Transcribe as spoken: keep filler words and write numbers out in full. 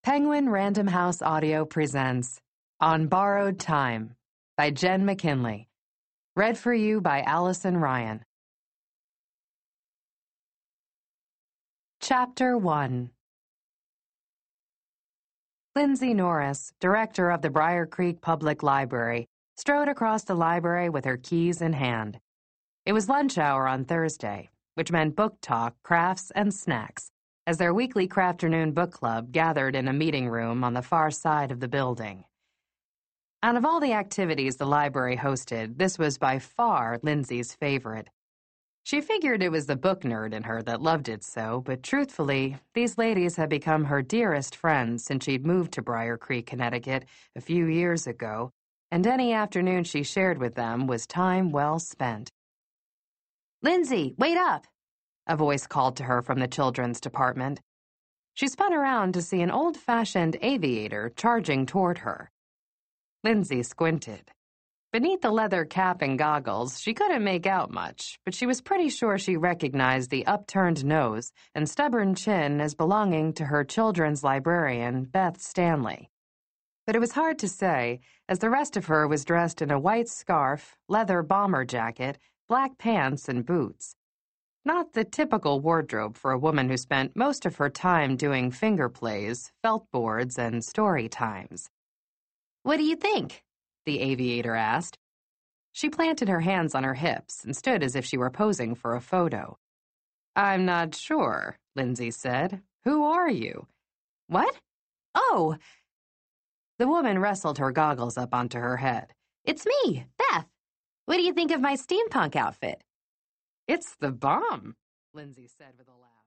Penguin Random House Audio presents On Borrowed Time by Jen McKinley. Read for you by Allison Ryan. Chapter one. Lindsay Norris, director of the Briar Creek Public Library, strode across the library with her keys in hand. It was lunch hour on Thursday, which meant book talk, crafts, and snacks, as their weekly crafternoon book club gathered in a meeting room on the far side of the building. Out of all the activities the library hosted, this was by far Lindsay's favorite. She figured it was the book nerd in her that loved it so, but truthfully, these ladies had become her dearest friends since she'd moved to Briar Creek, Connecticut, a few years ago, and any afternoon she shared with them was time well spent. "Lindsay, wait up!" a voice called to her from the children's department. She spun around to see an old-fashioned aviator charging toward her. Lindsay squinted. Beneath the leather cap and goggles, she couldn't make out much, but she was pretty sure she recognized the upturned nose and stubborn chin as belonging to her children's librarian, Beth Stanley. But it was hard to say, as the rest of her was dressed in a white scarf, leather bomber jacket, black pants, and boots. Not the typical wardrobe for a woman who spent most of her time doing finger plays, felt boards, and story times. "What do you think?" the aviator asked. She planted her hands on her hips and stood as if she were posing for a photo. "I'm not sure," Lindsay said. "Who are you?" "What? Oh!" The woman wrestled her goggles up onto her head. "It's me, Beth. What do you think of my steampunk outfit?" "It's the bomb," Lindsay said with a laugh.